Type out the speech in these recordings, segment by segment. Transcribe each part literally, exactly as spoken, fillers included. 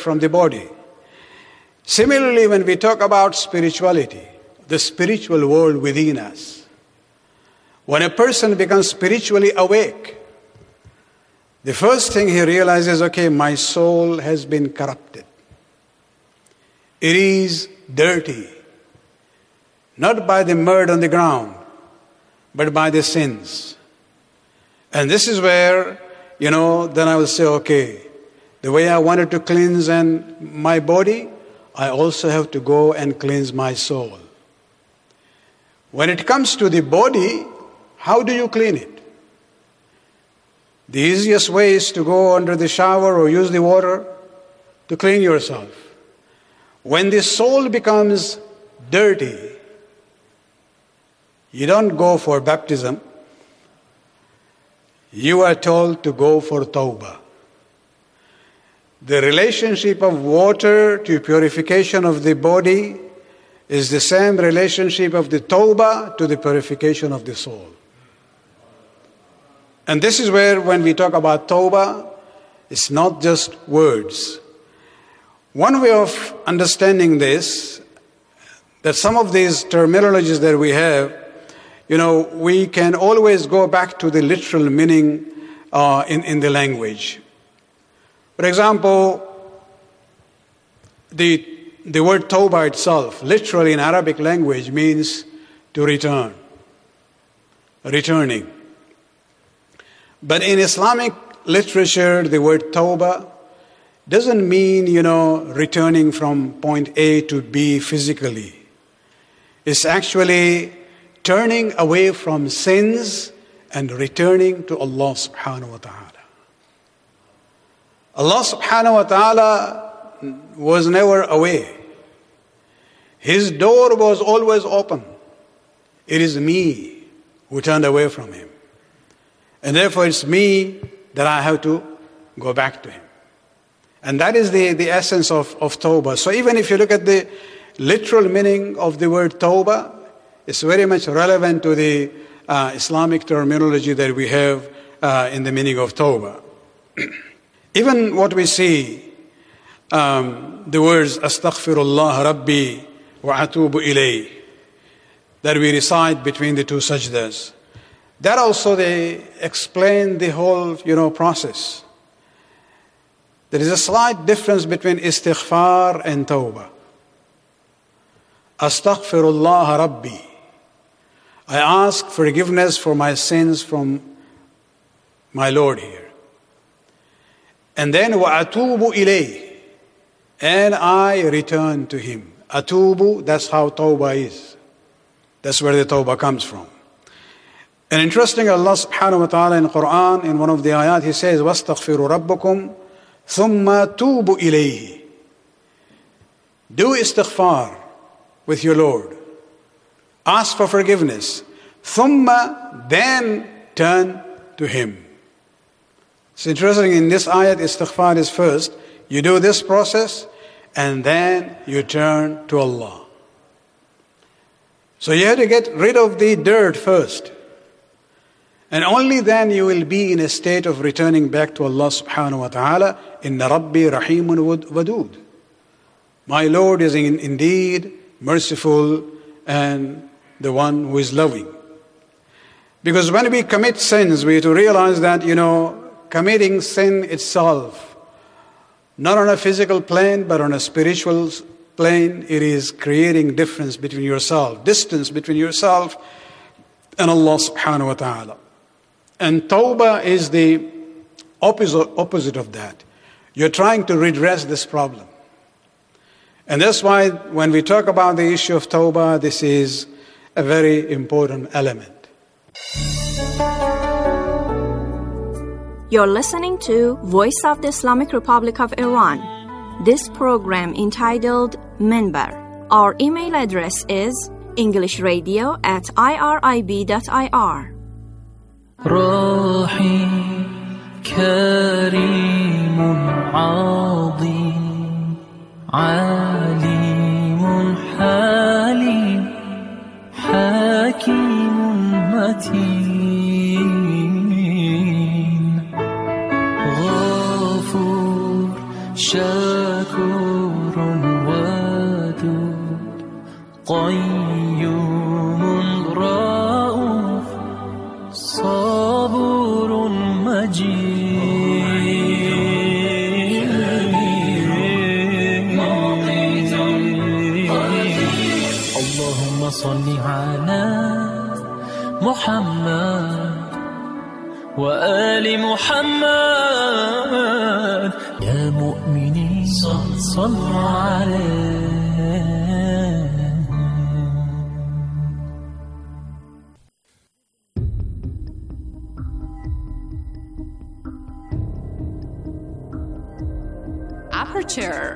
from the body. Similarly, when we talk about spirituality, the spiritual world within us, when a person becomes spiritually awake, the first thing he realizes, okay, my soul has been corrupted. It is dirty, not by the mud on the ground, but by the sins. And this is where, you know, then I will say, okay, the way I wanted to cleanse and my body, I also have to go and cleanse my soul. When it comes to the body, how do you clean it? The easiest way is to go under the shower or use the water to clean yourself. When the soul becomes dirty, you don't go for baptism. You are told to go for tawbah. The relationship of water to purification of the body is the same relationship of the tawbah to the purification of the soul. And this is where, when we talk about tawbah, it's not just words. One way of understanding this, that some of these terminologies that we have, you know, we can always go back to the literal meaning uh, in, in the language. For example, the, the word tawbah itself, literally in Arabic language, means to return, returning. But in Islamic literature, the word tawbah doesn't mean, you know, returning from point A to B physically. It's actually turning away from sins and returning to Allah subhanahu wa ta'ala. Allah subhanahu wa ta'ala was never away. His door was always open. It is me who turned away from Him. And therefore it's me that I have to go back to Him. And that is the, the essence of, of tawbah. So even if you look at the literal meaning of the word tawbah, it's very much relevant to the uh, Islamic terminology that we have uh, in the meaning of tawbah. Even what we see, um, the words astaghfirullah rabbi wa atubu ilayh, that we recite between the two sajdas, that also they explain the whole, you know, process. There is a slight difference between istighfar and tawbah. Astaghfirullah rabbi, I ask forgiveness for my sins from my Lord here. And then wa atubu ilayh, and I return to Him. Atubu, that's how tawbah is. That's where the tawbah comes from. And interesting, Allah subhanahu wa ta'ala in Quran, in one of the ayat, He says, وَاسْتَغْفِرُوا رَبَّكُمْ ثُمَّ تُوبُوا إِلَيْهِ. Do istighfar with your Lord. Ask for forgiveness. ثُمَّ, then turn to Him. It's interesting, in this ayat, istighfar is first. You do this process, and then you turn to Allah. So you have to get rid of the dirt first. And only then you will be in a state of returning back to Allah subhanahu wa ta'ala. Inna Rabbi Rahimun Wadud. My Lord is in, indeed merciful and the one who is loving. Because when we commit sins, we have to realize that, you know, committing sin itself, not on a physical plane, but on a spiritual plane, it is creating difference between yourself, distance between yourself and Allah subhanahu wa ta'ala. And tawbah is the opposite, opposite of that. You're trying to redress this problem. And that's why when we talk about the issue of tawbah, this is a very important element. You're listening to Voice of the Islamic Republic of Iran. This program entitled Minbar. Our email address is englishradio at irib dot ir. راحي كريم عظيم عليم حليم حكيم متين غفور شكور غفور ودود قيوم رؤوف صبور مجيد اللهم صل على محمد وآل محمد يا مؤمنين صلوا عليه. Aperture.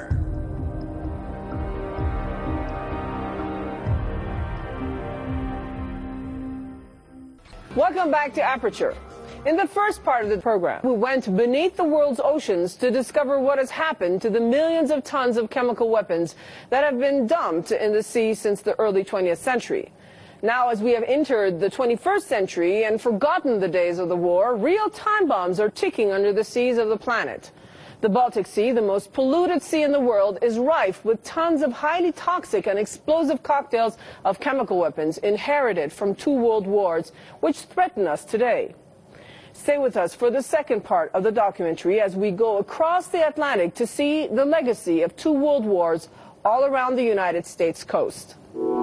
Welcome back to Aperture. In the first part of the program, we went beneath the world's oceans to discover what has happened to the millions of tons of chemical weapons that have been dumped in the sea since the early twentieth century. Now, as we have entered the twenty-first century and forgotten the days of the war, real time bombs are ticking under the seas of the planet. The Baltic Sea, the most polluted sea in the world, is rife with tons of highly toxic and explosive cocktails of chemical weapons inherited from two world wars, which threaten us today. Stay with us for the second part of the documentary as we go across the Atlantic to see the legacy of two world wars all around the United States coast.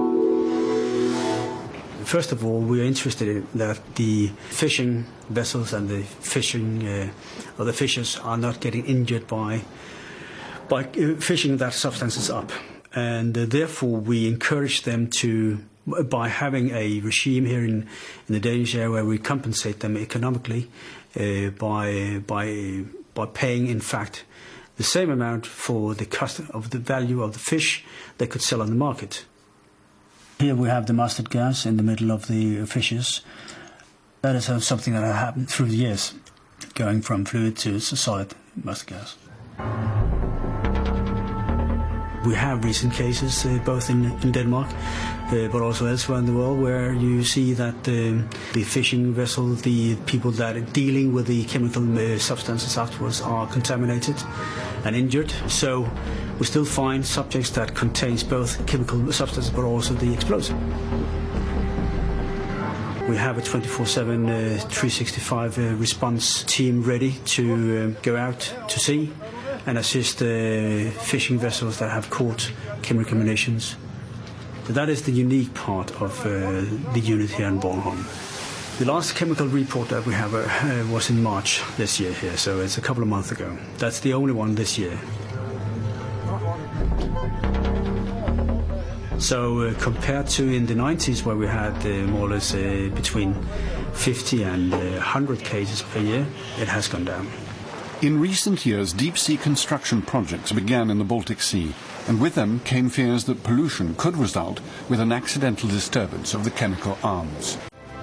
First of all, we are interested in that the fishing vessels and the fishing uh, or the fishers are not getting injured by by uh, fishing that substances up, and uh, therefore we encourage them to, by having a regime here in, in the Danish area where we compensate them economically uh, by by by paying in fact the same amount for the cost of the value of the fish they could sell on the market. Here we have the mustard gas in the middle of the fishes. That is something that has happened through the years, going from fluid to solid mustard gas. We have recent cases, uh, both in, in Denmark, uh, but also elsewhere in the world, where you see that um, the fishing vessel, the people that are dealing with the chemical uh, substances afterwards are contaminated and injured. So we still find subjects that contains both chemical substances but also the explosive. We have a twenty-four seven, uh, three sixty-five uh, response team ready to uh, go out to sea and assist uh, fishing vessels that have caught chemical munitions. So that is the unique part of uh, the unit here in Bornholm. The last chemical report that we have uh, uh, was in March this year here, so it's a couple of months ago. That's the only one this year. So uh, compared to in the nineties, where we had uh, more or less uh, between fifty and uh, one hundred cases per year, it has gone down. In recent years, deep-sea construction projects began in the Baltic Sea, and with them came fears that pollution could result with an accidental disturbance of the chemical arms.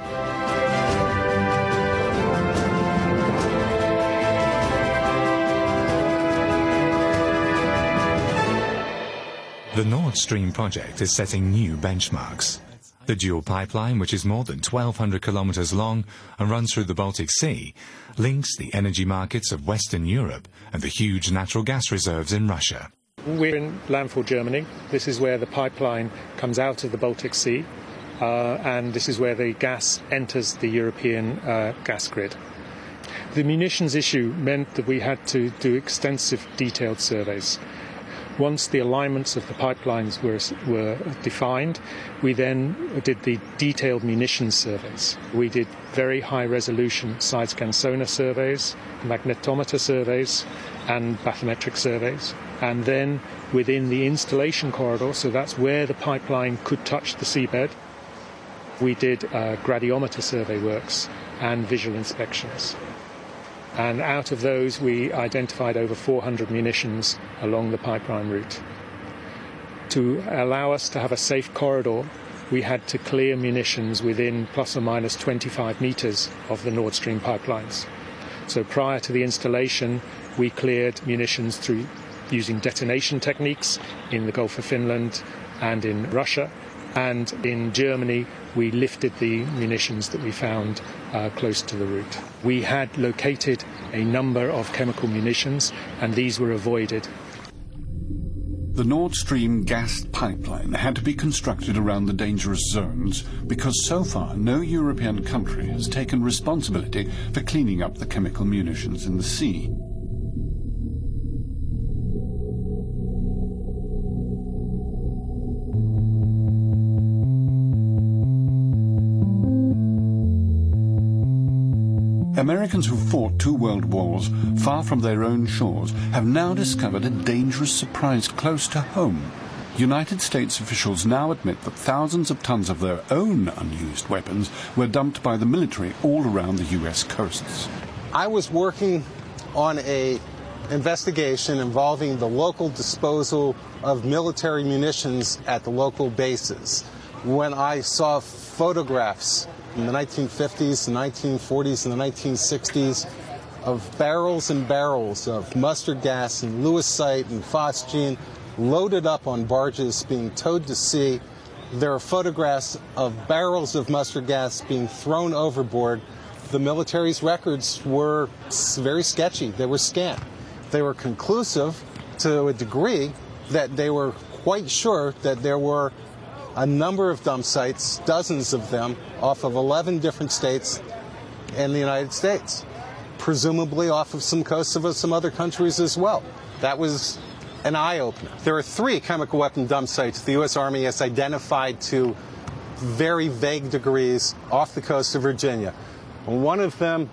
The Nord Stream project is setting new benchmarks. The dual pipeline, which is more than twelve hundred kilometers long and runs through the Baltic Sea, links the energy markets of Western Europe and the huge natural gas reserves in Russia. We're in Landfall, Germany. This is where the pipeline comes out of the Baltic Sea, uh, and this is where the gas enters the European uh, gas grid. The munitions issue meant that we had to do extensive detailed surveys. Once the alignments of the pipelines were, were defined, we then did the detailed munitions surveys. We did very high-resolution side-scan sonar surveys, magnetometer surveys, and bathymetric surveys. And then within the installation corridor, so that's where the pipeline could touch the seabed, we did uh, gradiometer survey works and visual inspections. And out of those, we identified over four hundred munitions along the pipeline route. To allow us to have a safe corridor, we had to clear munitions within plus or minus twenty-five metres of the Nord Stream pipelines. So prior to the installation, we cleared munitions through using detonation techniques in the Gulf of Finland and in Russia. And in Germany, we lifted the munitions that we found uh, close to the route. We had located a number of chemical munitions, and these were avoided. The Nord Stream gas pipeline had to be constructed around the dangerous zones because so far no European country has taken responsibility for cleaning up the chemical munitions in the sea. Americans who fought two world wars far from their own shores have now discovered a dangerous surprise close to home. United States officials now admit that thousands of tons of their own unused weapons were dumped by the military all around the U S coasts. I was working on an investigation involving the local disposal of military munitions at the local bases when I saw photographs in the nineteen fifties, the nineteen forties, and the nineteen sixties of barrels and barrels of mustard gas and lewisite and phosgene loaded up on barges being towed to sea. There are photographs of barrels of mustard gas being thrown overboard. The military's records were very sketchy. They were scant. They were conclusive to a degree that they were quite sure that there were a number of dump sites, dozens of them, off of eleven different states in the United States, presumably off of some coasts of some other countries as well. That was an eye-opener. There are three chemical weapon dump sites the U S Army has identified to very vague degrees off the coast of Virginia. One of them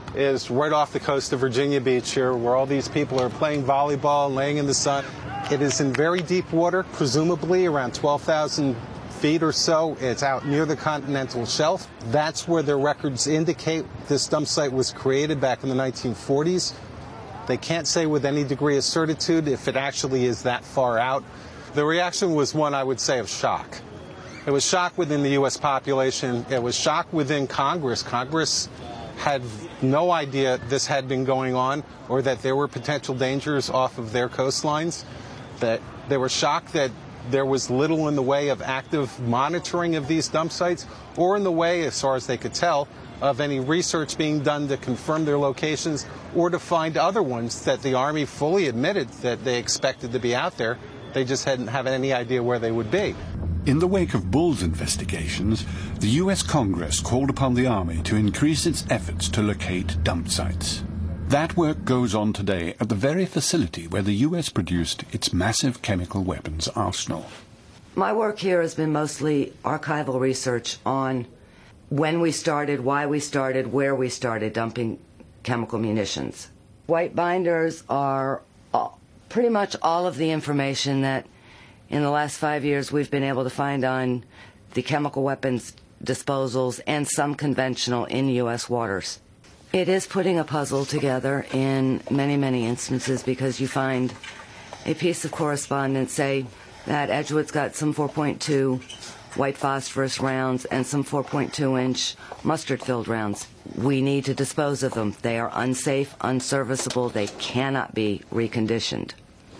is right off the coast of Virginia Beach here, where all these people are playing volleyball and laying in the sun. It is in very deep water, presumably around twelve thousand feet or so. It's out near the continental shelf. That's where their records indicate this dump site was created back in the nineteen forties. They can't say with any degree of certitude if it actually is that far out. The reaction was one, I would say, of shock. It was shock within the U S population. It was shock within Congress. Congress had no idea this had been going on or that there were potential dangers off of their coastlines. That they were shocked that there was little in the way of active monitoring of these dump sites or in the way, as far as they could tell, of any research being done to confirm their locations or to find other ones that the Army fully admitted that they expected to be out there. They just hadn't have any idea where they would be. In the wake of Bull's investigations, the U S Congress called upon the Army to increase its efforts to locate dump sites. That work goes on today at the very facility where the U S produced its massive chemical weapons arsenal. My work here has been mostly archival research on when we started, why we started, where we started dumping chemical munitions. White binders are all, pretty much all of the information that in the last five years we've been able to find on the chemical weapons disposals and some conventional in U S waters. It is putting a puzzle together in many, many instances because you find a piece of correspondence, say that Edgewood's got some four point two white phosphorus rounds and some four point two inch mustard-filled rounds. We need to dispose of them. They are unsafe, unserviceable. They cannot be reconditioned.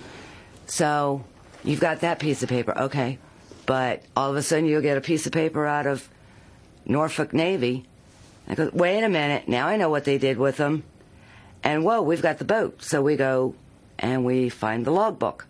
So you've got that piece of paper, okay, but all of a sudden you'll get a piece of paper out of Norfolk Navy. I go, wait a minute, now I know what they did with them. And whoa, we've got the boat. So we go and we find the logbook.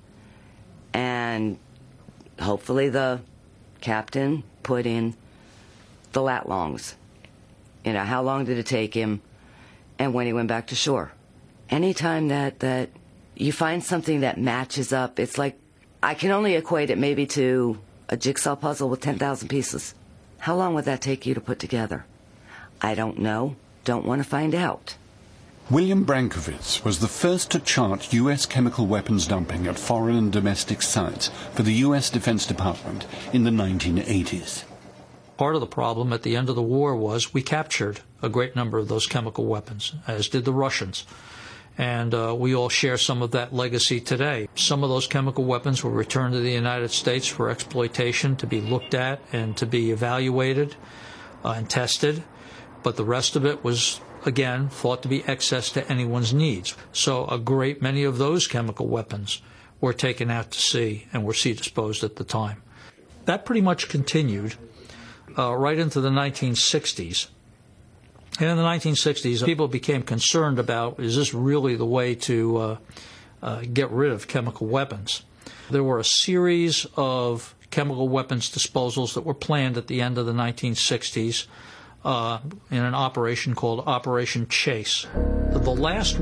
And hopefully the captain put in the lat longs. You know, how long did it take him and when he went back to shore. Anytime that, that you find something that matches up, it's like, I can only equate it maybe to a jigsaw puzzle with ten thousand pieces. How long would that take you to put together? I don't know. Don't want to find out. William Brankovitz was the first to chart U S chemical weapons dumping at foreign and domestic sites for the U S Defense Department in the nineteen eighties. Part of the problem at the end of the war was we captured a great number of those chemical weapons, as did the Russians. And uh, we all share some of that legacy today. Some of those chemical weapons were returned to the United States for exploitation, to be looked at and to be evaluated uh, and tested. But the rest of it was, again, thought to be excess to anyone's needs. So a great many of those chemical weapons were taken out to sea and were sea disposed at the time. That pretty much continued uh, right into the nineteen sixties. And in the nineteen sixties, people became concerned about, is this really the way to uh, uh, get rid of chemical weapons? There were a series of chemical weapons disposals that were planned at the end of the nineteen sixties uh, in an operation called Operation Chase. The last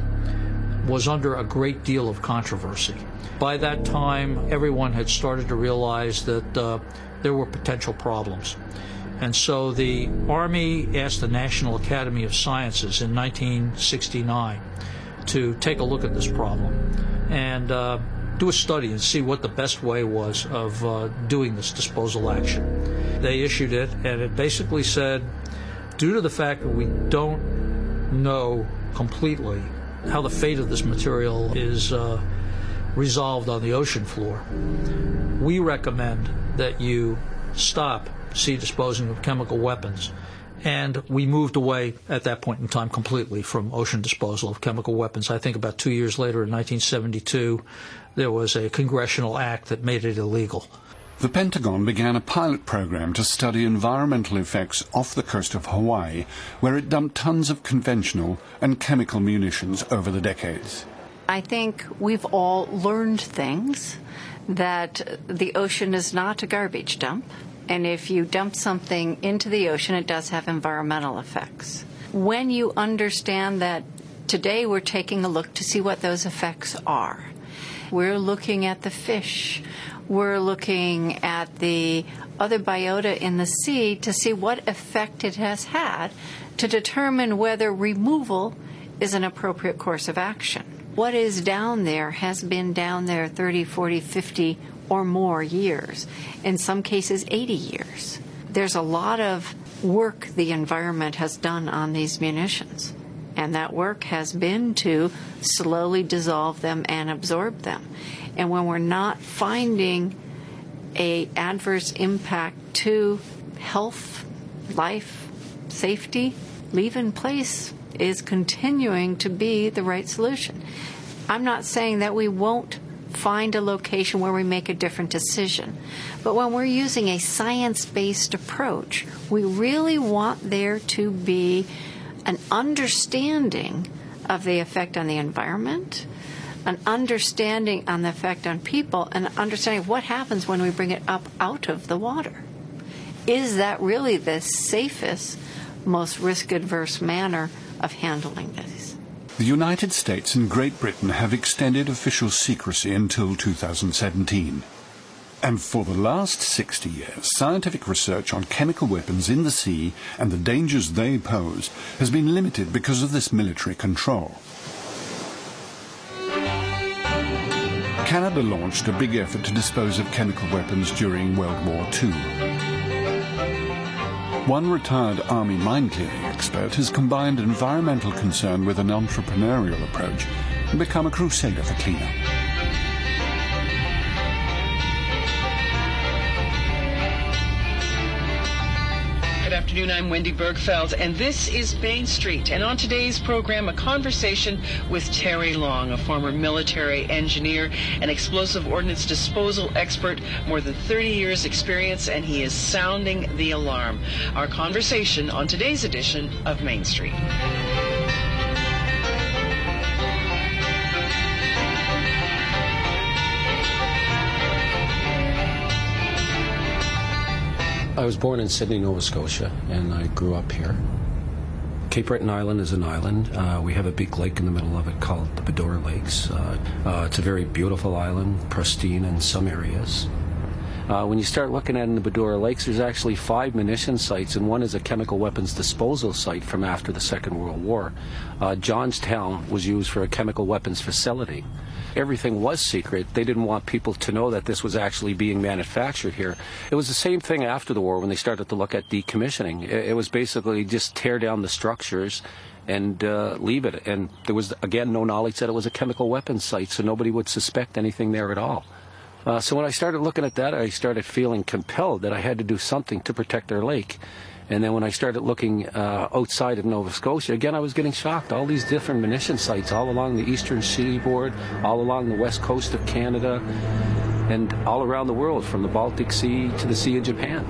one was under a great deal of controversy. By that time, everyone had started to realize that uh, there were potential problems. And so the Army asked the National Academy of Sciences in nineteen sixty-nine to take a look at this problem and uh, do a study and see what the best way was of uh, doing this disposal action. They issued it, and it basically said, due to the fact that we don't know completely how the fate of this material is uh, resolved on the ocean floor, we recommend that you stop sea disposing of chemical weapons. And we moved away at that point in time completely from ocean disposal of chemical weapons. I think about two years later, in nineteen seventy-two, there was a congressional act that made it illegal. The Pentagon began a pilot program to study environmental effects off the coast of Hawaii, where it dumped tons of conventional and chemical munitions over the decades. I think we've all learned things, that the ocean is not a garbage dump. And if you dump something into the ocean, it does have environmental effects. When you understand that today we're taking a look to see what those effects are. We're looking at the fish. We're looking at the other biota in the sea to see what effect it has had to determine whether removal is an appropriate course of action. What is down there has been down there thirty, forty, fifty or more years, in some cases eighty years. There's a lot of work the environment has done on these munitions, and that work has been to slowly dissolve them and absorb them. And when we're not finding a adverse impact to health, life, safety, leave in place is continuing to be the right solution. I'm not saying that we won't find a location where we make a different decision. But when we're using a science-based approach, we really want there to be an understanding of the effect on the environment, an understanding on the effect on people, and an understanding of what happens when we bring it up out of the water. Is that really the safest, most risk-adverse manner of handling this? The United States and Great Britain have extended official secrecy until two thousand seventeen. And for the last sixty years, scientific research on chemical weapons in the sea and the dangers they pose has been limited because of this military control. Canada launched a big effort to dispose of chemical weapons during World War Two. One retired Army mine-clearing expert has combined environmental concern with an entrepreneurial approach and become a crusader for cleanup. Good afternoon, I'm Wendy Bergfeld, and this is Main Street. And on today's program, a conversation with Terry Long, a former military engineer and explosive ordnance disposal expert, more than thirty years experience, and he is sounding the alarm. Our conversation on today's edition of Main Street. I was born in Sydney, Nova Scotia, and I grew up here. Cape Breton Island is an island. Uh, we have a big lake in the middle of it called the Bedore Lakes. Uh, uh, it's a very beautiful island, pristine in some areas. Uh, when you start looking at it in the Bedore Lakes, there's actually five munition sites, and one is a chemical weapons disposal site from after the Second World War. Uh, Johnstown was used for a chemical weapons facility. Everything was secret. They didn't want people to know that this was actually being manufactured here. It was the same thing after the war when they started to look at decommissioning. It, it was basically just tear down the structures and uh, leave it. And there was, again, no knowledge that it was a chemical weapons site, so nobody would suspect anything there at all. Uh, so when I started looking at that, I started feeling compelled that I had to do something to protect our lake. And then when I started looking uh, outside of Nova Scotia, again, I was getting shocked. All these different munition sites all along the eastern seaboard, all along the west coast of Canada, and all around the world, from the Baltic Sea to the Sea of Japan.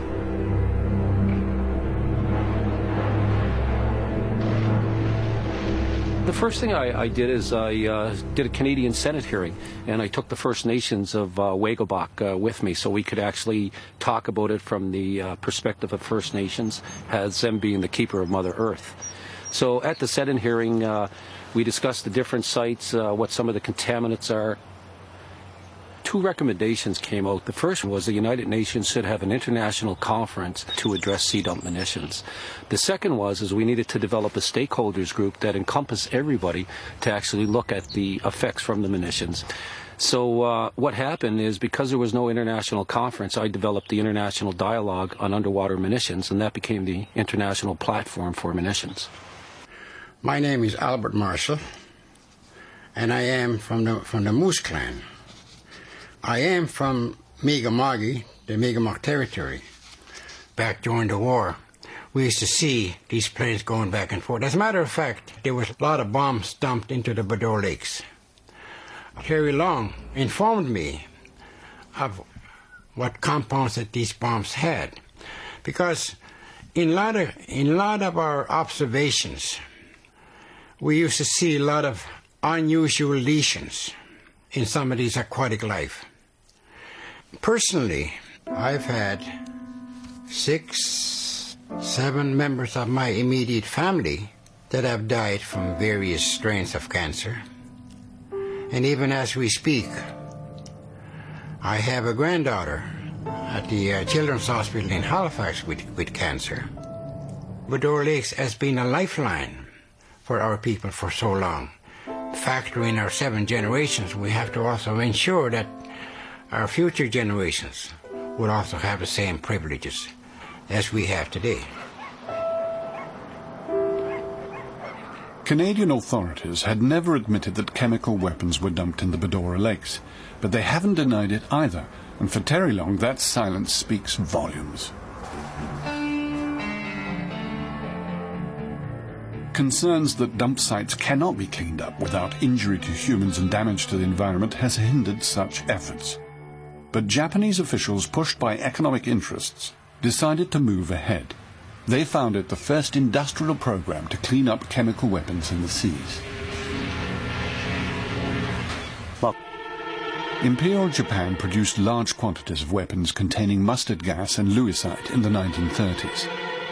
The first thing I, I did is I uh, did a Canadian Senate hearing, and I took the First Nations of uh, Wagobok uh, with me so we could actually talk about it from the uh, perspective of First Nations, as them being the keeper of Mother Earth. So at the Senate hearing, uh, we discussed the different sites, uh, what some of the contaminants are. Two recommendations came out. The first was the United Nations should have an international conference to address sea dump munitions. The second was is we needed to develop a stakeholders group that encompassed everybody to actually look at the effects from the munitions. So uh, what happened is, because there was no international conference, I developed the International Dialogue on Underwater Munitions, and that became the international platform for munitions. My name is Albert Marshall, and I am from the from the Moose Clan. I am from Mi'kmaq, the Mi'kmaq territory. Back during the war, we used to see these planes going back and forth. As a matter of fact, there was a lot of bombs dumped into the Bador Lakes. Terry Long informed me of what compounds that these bombs had, because in a lot of, in a lot of our observations, we used to see a lot of unusual lesions in some of these aquatic life. Personally, I've had six, seven members of my immediate family that have died from various strains of cancer. And even as we speak, I have a granddaughter at the uh, Children's Hospital in Halifax with, with cancer. Bador Lakes has been a lifeline for our people for so long. Factoring our seven generations, we have to also ensure that our future generations will also have the same privileges as we have today. Canadian authorities had never admitted that chemical weapons were dumped in the Badora Lakes, but they haven't denied it either, and for Terry Long, that silence speaks volumes. Concerns that dump sites cannot be cleaned up without injury to humans and damage to the environment has hindered such efforts. But Japanese officials, pushed by economic interests, decided to move ahead. They founded the first industrial program to clean up chemical weapons in the seas. Imperial Japan produced large quantities of weapons containing mustard gas and lewisite in the nineteen thirties.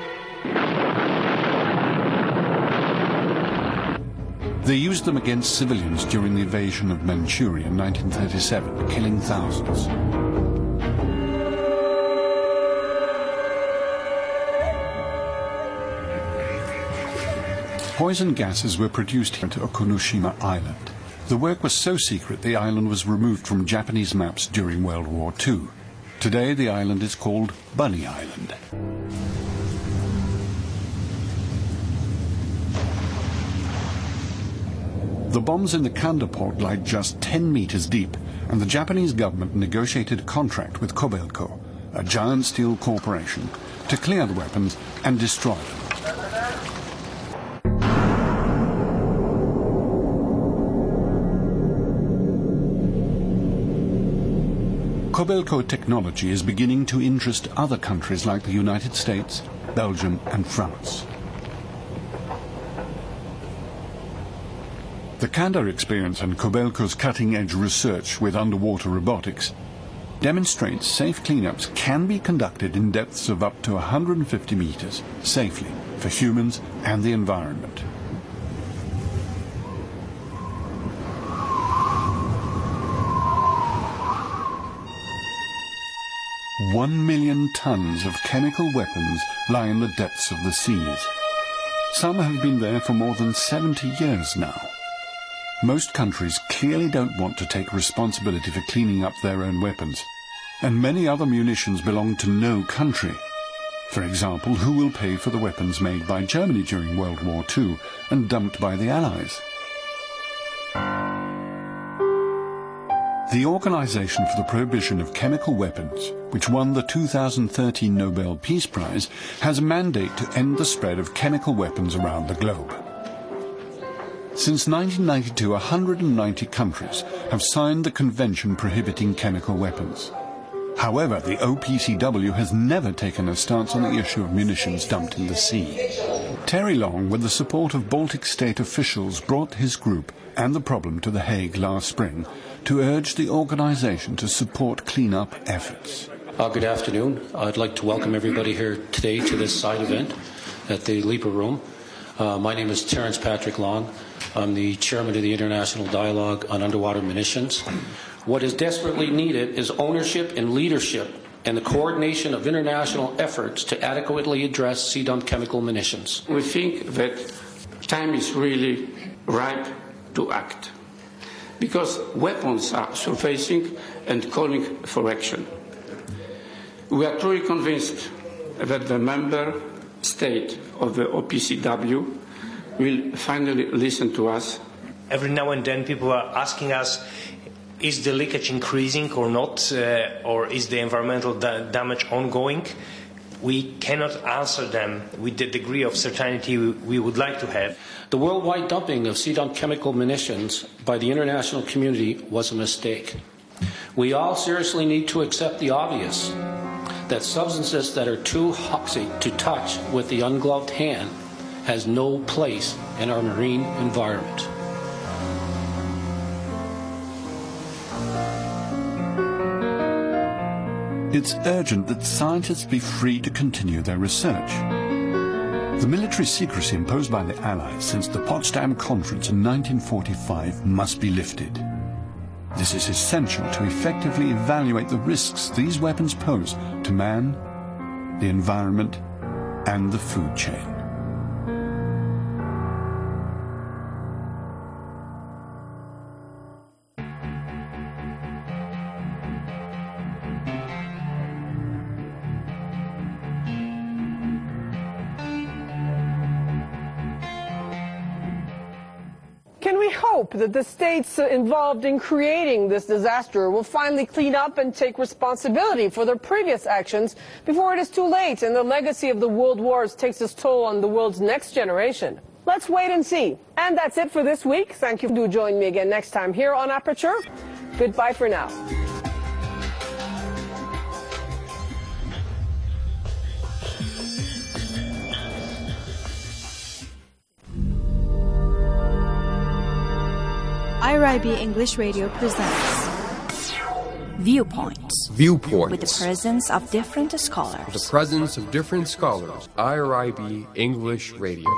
They used them against civilians during the invasion of Manchuria in nineteen thirty-seven, killing thousands. Poison gases were produced here to Okunoshima Island. The work was so secret the island was removed from Japanese maps during World War Two. Today the island is called Bunny Island. The bombs in the Kanda port lie just ten meters deep, and the Japanese government negotiated a contract with Kobelco, a giant steel corporation, to clear the weapons and destroy them. Kobelco technology is beginning to interest other countries like the United States, Belgium and France. The Kanda experience and Kobelco's cutting-edge research with underwater robotics demonstrates safe cleanups can be conducted in depths of up to one hundred fifty meters, safely, for humans and the environment. One million tons of chemical weapons lie in the depths of the seas. Some have been there for more than seventy years now. Most countries clearly don't want to take responsibility for cleaning up their own weapons, and many other munitions belong to no country. For example, who will pay for the weapons made by Germany during World War Two and dumped by the Allies? The Organization for the Prohibition of Chemical Weapons, which won the two thousand thirteen Nobel Peace Prize, has a mandate to end the spread of chemical weapons around the globe. Since nineteen ninety-two, one hundred ninety countries have signed the Convention prohibiting chemical weapons. However, the O P C W has never taken a stance on the issue of munitions dumped in the sea. Terry Long, with the support of Baltic state officials, brought his group and the problem to The Hague last spring to urge the organisation to support clean-up efforts. Uh, good afternoon. I'd like to welcome everybody here today to this side event at the LIPA Room. Uh, my name is Terence Patrick Long. I'm the chairman of the International Dialogue on Underwater Munitions. What is desperately needed is ownership and leadership and the coordination of international efforts to adequately address sea dump chemical munitions. We think that time is really ripe to act because weapons are surfacing and calling for action. We are truly convinced that the member state of the O P C W will finally listen to us. Every now and then people are asking us, is the leakage increasing or not, uh, or is the environmental da- damage ongoing? We cannot answer them with the degree of certainty we, we would like to have. The worldwide dumping of sea dump chemical munitions by the international community was a mistake. We all seriously need to accept the obvious, that substances that are too toxic to touch with the ungloved hand has no place in our marine environment. It's urgent that scientists be free to continue their research. The military secrecy imposed by the Allies since the Potsdam Conference in nineteen forty-five must be lifted. This is essential to effectively evaluate the risks these weapons pose to man, the environment, and the food chain. Can we hope that the states involved in creating this disaster will finally clean up and take responsibility for their previous actions before it is too late and the legacy of the world wars takes its toll on the world's next generation? Let's wait and see. And that's it for this week. Thank you. Do join me again next time here on Aperture. Goodbye for now. I R I B English Radio presents Viewpoints. Viewpoints. With the presence of different scholars. With the presence of different scholars. I R I B English Radio.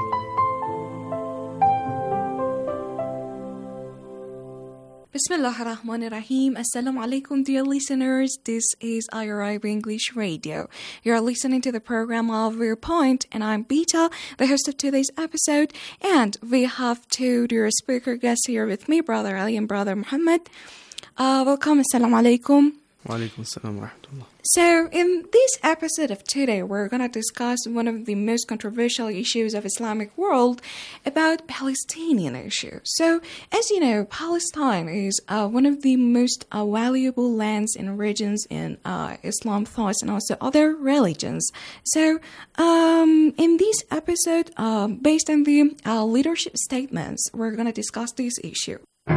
Bismillah ar-Rahman ar-Rahim. Assalamu alaikum, dear listeners. This is I R I B English Radio. You're listening to the program of Viewpoint, and I'm Beta, the host of today's episode. And we have two dear speaker guests here with me, Brother Ali and Brother Muhammad. Uh, welcome. Assalamu alaikum. Wa alaikum assalam wa rahmatullah. So, in this episode of today, we're going to discuss one of the most controversial issues of Islamic world about Palestinian issue. So, as you know, Palestine is uh, one of the most uh, valuable lands and regions in uh, Islam thoughts and also other religions. So, um, in this episode, uh, based on the uh, leadership statements, we're going to discuss this issue.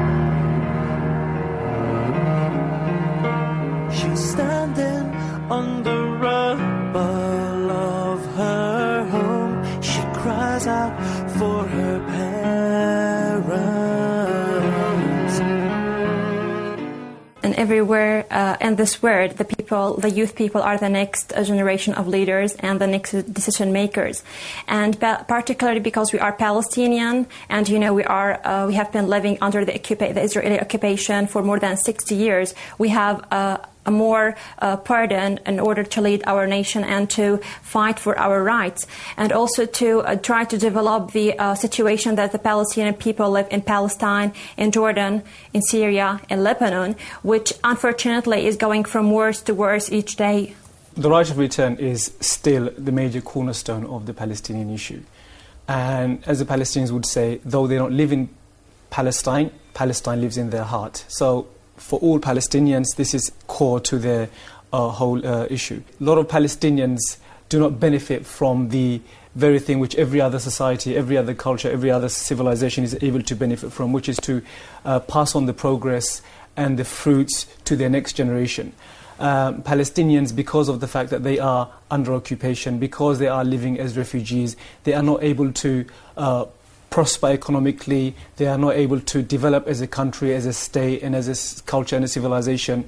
She's standing on the rubble of her home. She cries out for her parents. And everywhere uh, in this world, the people, the youth people are the next uh, generation of leaders and the next decision makers. And pa- particularly because we are Palestinian, and you know we are, uh, we have been living under the, occupa- the Israeli occupation for more than sixty years. We have uh, a more uh, pardon in order to lead our nation and to fight for our rights, and also to uh, try to develop the uh, situation that the Palestinian people live in Palestine, in Jordan, in Syria, in Lebanon, which unfortunately is going from worse to worse each day. The right of return is still the major cornerstone of the Palestinian issue. And as the Palestinians would say, though they don't live in Palestine, Palestine lives in their heart. So for all Palestinians, this is core to their uh, whole uh, issue. A lot of Palestinians do not benefit from the very thing which every other society, every other culture, every other civilization is able to benefit from, which is to uh, pass on the progress and the fruits to their next generation. um, Palestinians, because of the fact that they are under occupation, because they are living as refugees, they are not able to uh, prosper economically, they are not able to develop as a country, as a state, and as a culture and a civilization.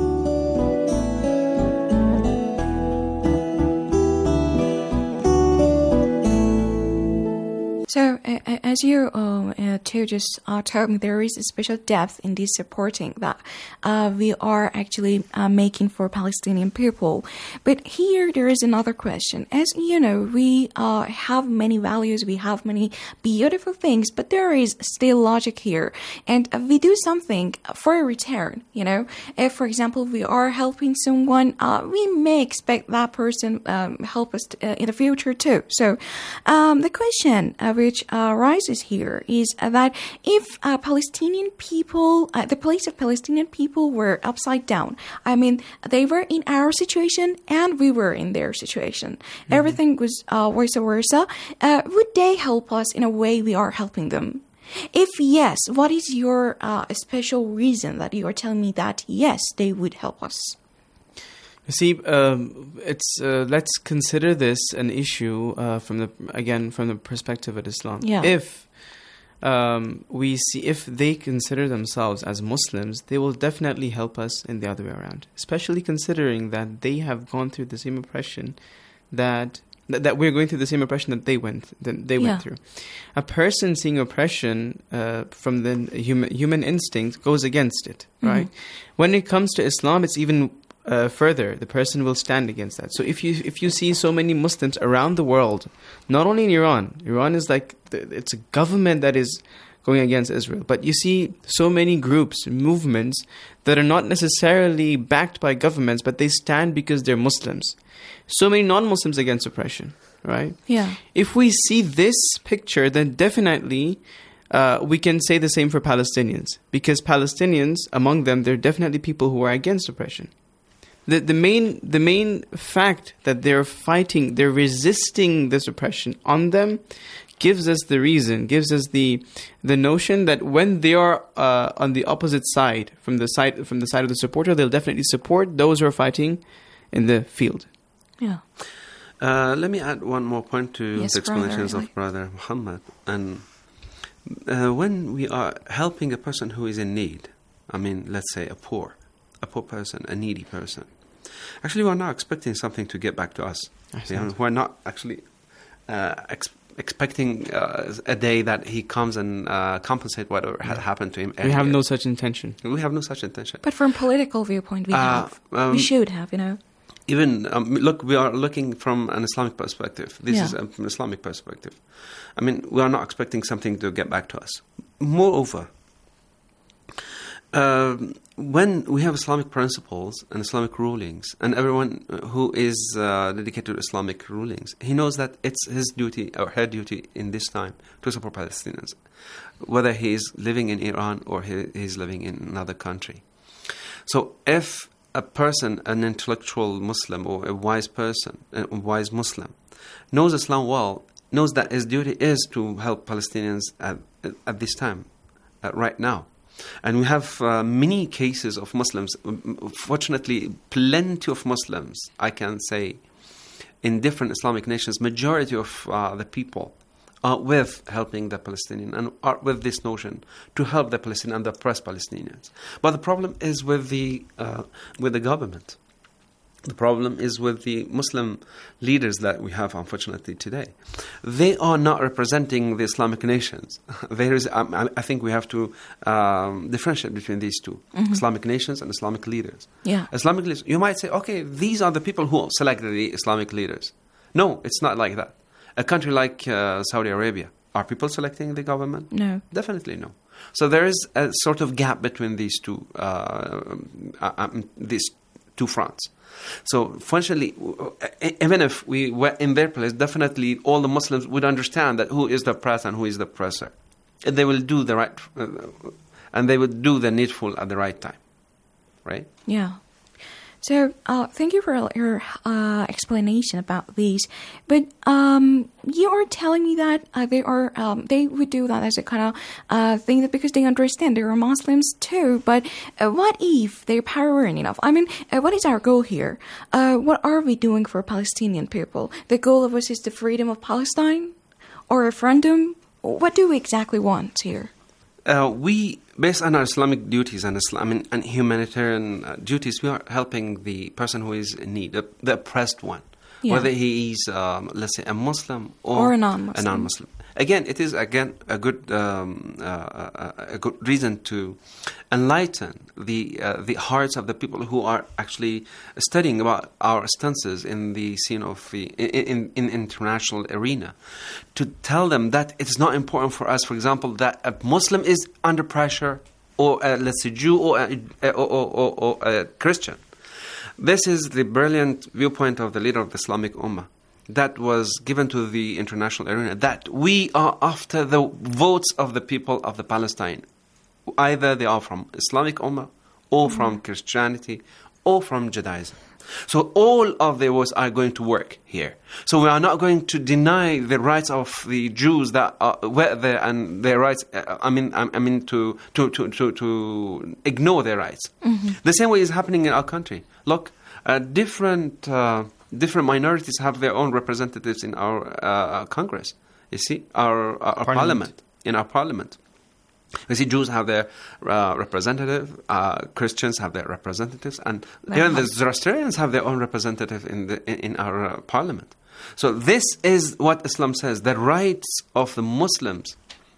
So, uh, as you uh, uh, two just uh, told me, there is a special depth in this supporting that uh, we are actually uh, making for Palestinian people. But here there is another question. As you know, we uh, have many values, we have many beautiful things, but there is still logic here. And uh, we do something for a return, you know. If, for example, we are helping someone, uh, we may expect that person um, help us t- uh, in the future too. So um, the question uh, which uh, arises here is uh, that if uh, Palestinian people, uh, the place of Palestinian people were upside down, I mean, they were in our situation and we were in their situation. Mm-hmm. Everything was uh, vice versa. Uh, would they help us in a way we are helping them? If yes, what is your uh, special reason that you are telling me that yes, they would help us? You see, um, it's uh, let's consider this an issue uh, from the again from the perspective of Islam. Yeah. If um, we see if they consider themselves as Muslims, they will definitely help us in the other way around. Especially considering that they have gone through the same oppression that that we're going through the same oppression that they went that they Yeah. went through. A person seeing oppression uh, from the human human instinct goes against it, right? Mm-hmm. When it comes to Islam, it's even Uh, further, the person will stand against that. So if you if you see so many Muslims around the world, not only in Iran, Iran is like the, it's a government that is going against Israel, but you see so many groups, movements that are not necessarily backed by governments, but they stand because they're Muslims. So many non-Muslims against oppression, right? Yeah. If we see this picture, then definitely uh, we can say the same for Palestinians, because Palestinians, among them, there are definitely people who are against oppression. The the main the main fact that they're fighting, they're resisting this oppression on them, gives us the reason, gives us the the notion that when they are uh, on the opposite side, from the side from the side of the supporter, they'll definitely support those who are fighting in the field. Yeah. Uh, let me add one more point to Yes, the explanations brother, of Brother Muhammad. And uh, when we are helping a person who is in need, I mean, let's say a poor. a poor person, a needy person. Actually, we're not expecting something to get back to us. You know, we're not actually uh, ex- expecting uh, a day that he comes and uh, compensate whatever had happened to him. We have no such intention. We have no such intention. But from political viewpoint, we Uh, have. um, we should have, you know. Even, um, look, we are looking from an Islamic perspective. This Yeah. is a, an Islamic perspective. I mean, we are not expecting something to get back to us. Moreover, Uh, when we have Islamic principles and Islamic rulings, and everyone who is uh, dedicated to Islamic rulings, he knows that it's his duty or her duty in this time to support Palestinians, whether he is living in Iran or he is living in another country. So if a person, an intellectual Muslim or a wise person, a wise Muslim, knows Islam well, knows that his duty is to help Palestinians at, at this time, uh, right now. And we have uh, many cases of Muslims, fortunately plenty of Muslims, I can say, in different Islamic nations, majority of uh, the people are with helping the Palestinian and are with this notion to help the Palestinian and the oppressed Palestinians. But the problem is with the, uh, with the government. The problem is with the Muslim leaders that we have, unfortunately, today. They are not representing the Islamic nations. There is, um, I think we have to um, differentiate between these two, Mm-hmm. Islamic nations and Islamic leaders. Yeah. Islamic leaders, you might say, okay, these are the people who selected the Islamic leaders. No, it's not like that. A country like uh, Saudi Arabia, are people selecting the government? No. Definitely no. So there is a sort of gap between these two, uh, um, these two fronts. So, functionally, even if we were in their place, definitely all the Muslims would understand that who is the oppressor and who is the oppressor. And they will do the right, uh, and they would do the needful at the right time, right? Yeah. So, uh, thank you for your uh, explanation about these. But um, you are telling me that uh, they are um, they would do that as a kind of uh, thing that because they understand they are Muslims too. But uh, what if their power weren't enough? I mean, uh, what is our goal here? Uh, what are we doing for Palestinian people? The goal of us is the freedom of Palestine or a referendum? What do we exactly want here? Uh, we, based on our Islamic duties and Islam and humanitarian uh, duties, we are helping the person who is in need, the, the oppressed one, yeah. whether he is, um, let's say, a Muslim or, or a non-Muslim. A non-Muslim. Again, it is again a good um, uh, a good reason to enlighten the uh, the hearts of the people who are actually studying about our stances in the scene of the in in, in international arena, to tell them that it's not important for us, for example, that a Muslim is under pressure, or a, let's say Jew or a, or, or, or a Christian. This is the brilliant viewpoint of the leader of the Islamic Ummah that was given to the international arena, that we are after the votes of the people of the Palestine. Either they are from Islamic Ummah, or mm-hmm. from Christianity, or from Judaism. So all of their votes are going to work here. So we are not going to deny the rights of the Jews that are were there, and their rights. Uh, I mean, I, I mean to to, to to to ignore their rights. Mm-hmm. The same way is happening in our country. Look, uh, different. Uh, Different minorities have their own representatives in our uh, Congress. You see, our, our, our parliament. parliament. In our parliament, you see, Jews have their uh, representative, uh, Christians have their representatives, and uh-huh. even the Zoroastrians have their own representative in the in, in our uh, parliament. So this is what Islam says: the rights of the Muslims,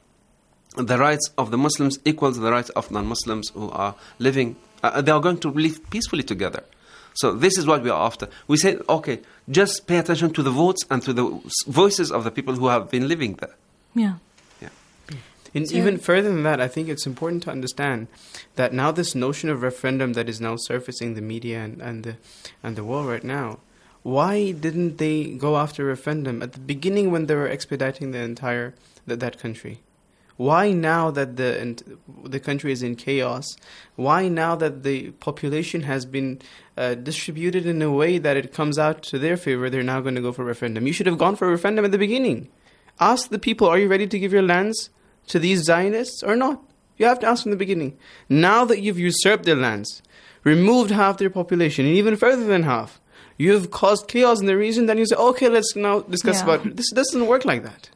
the rights of the Muslims equals the rights of non-Muslims who are living. Uh, they are going to live peacefully together. So this is what we are after. We say, okay, just pay attention to the votes and to the voices of the people who have been living there. Yeah. Yeah. And so, even further than that, I think it's important to understand that now this notion of referendum that is now surfacing the media and, and the and the world right now, why didn't they go after referendum at the beginning when they were expediting the entire the, that country? Why now that the the country is in chaos? Why now that the population has been uh, distributed in a way that it comes out to their favor, they're now going to go for referendum? You should have gone for a referendum at the beginning. Ask the people, are you ready to give your lands to these Zionists or not? You have to ask from the beginning. Now that you've usurped their lands, removed half their population, and even further than half, you've caused chaos in the region, then you say, okay, let's now discuss yeah. about it. This doesn't work like that.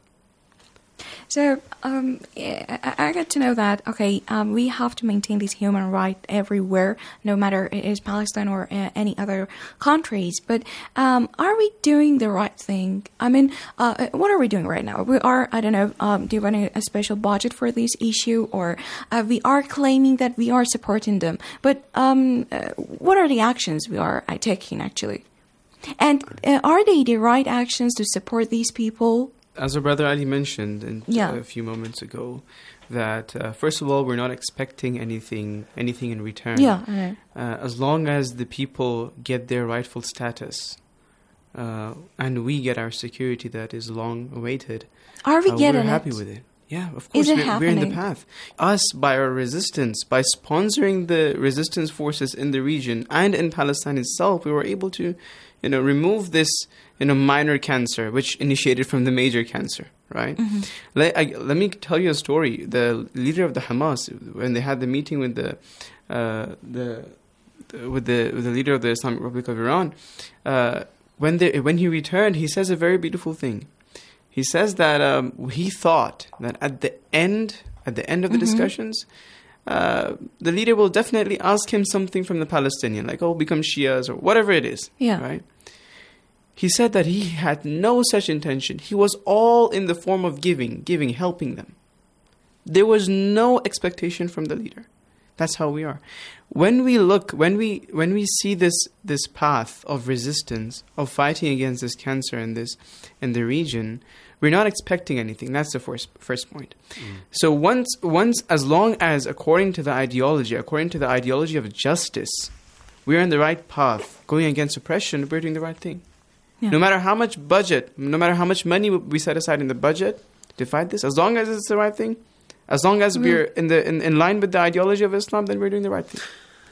So um, I, I got to know that, okay, um, we have to maintain these human rights everywhere, no matter it is Palestine or uh, any other countries. But um, are we doing the right thing? I mean, uh, what are we doing right now? We are, I don't know, um, do you want a, a special budget for this issue? Or uh, we are claiming that we are supporting them. But um, uh, what are the actions we are uh, taking, actually? And uh, are they the right actions to support these people? As our brother Ali mentioned in, yeah. uh, a few moments ago, that uh, first of all, we're not expecting anything anything in return. Yeah. Okay. Uh, as long as the people get their rightful status, uh, and we get our security that is long awaited, are we uh, getting we're happy it? with it. Yeah, of course, is it we're, happening? we're in the path. Us, by our resistance, by sponsoring the resistance forces in the region and in Palestine itself, we were able to, you know, remove this, you know, minor cancer, which initiated from the major cancer, right? Mm-hmm. Let, I, let me tell you a story. The leader of the Hamas, when they had the meeting with the, uh, the, with the with the leader of the Islamic Republic of Iran, uh, when they when he returned, he says a very beautiful thing. He says that um, he thought that at the end, at the end of the mm-hmm. discussions, uh, the leader will definitely ask him something from the Palestinian, like, oh, become Shias or whatever it is. Yeah. Right? He said that he had no such intention. He was all in the form of giving, giving, helping them. There was no expectation from the leader. That's how we are. When we look, when we when we see this this path of resistance, of fighting against this cancer in this in the region, we're not expecting anything. That's the first first point. Mm. So once once as long as according to the ideology, according to the ideology of justice, we're on the right path, going against oppression, we're doing the right thing. Yeah. No matter how much budget, no matter how much money we set aside in the budget to fight this, as long as it's the right thing, as long as mm. we're in the in, in line with the ideology of Islam, then we're doing the right thing.